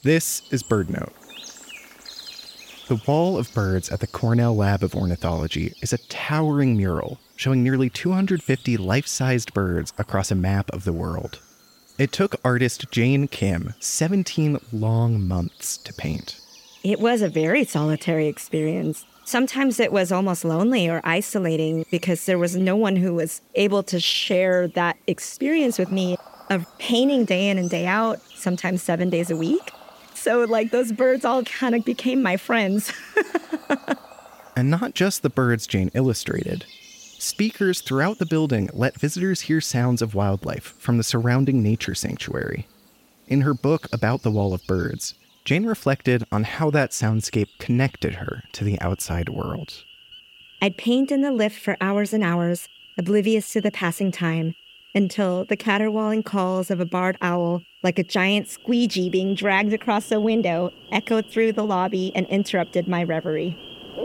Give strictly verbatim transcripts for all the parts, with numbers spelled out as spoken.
This is BirdNote. The Wall of Birds at the Cornell Lab of Ornithology is a towering mural showing nearly two hundred fifty life-sized birds across a map of the world. It took artist Jane Kim seventeen long months to paint. It was a very solitary experience. Sometimes it was almost lonely or isolating because there was no one who was able to share that experience with me of painting day in and day out, sometimes seven days a week. So like those birds all kind of became my friends. And not just the birds Jane illustrated. Speakers throughout the building let visitors hear sounds of wildlife from the surrounding nature sanctuary. In her book about the Wall of Birds, Jane reflected on how that soundscape connected her to the outside world. I'd paint in the lift for hours and hours, oblivious to the passing time, until the caterwauling calls of a barred owl, like a giant squeegee being dragged across the window, echoed through the lobby and interrupted my reverie.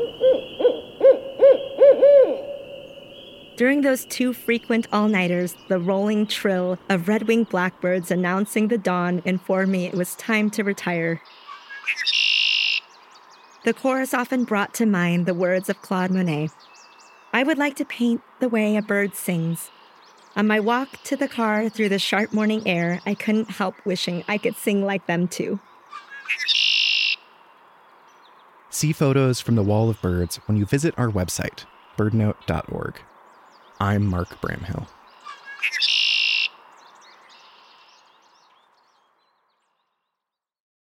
During those two frequent all-nighters, the rolling trill of red-winged blackbirds announcing the dawn informed me it was time to retire. The chorus often brought to mind the words of Claude Monet. I would like to paint the way a bird sings. On my walk to the car through the sharp morning air, I couldn't help wishing I could sing like them too. See photos from the Wall of Birds when you visit our website, bird note dot org. I'm Mark Bramhill.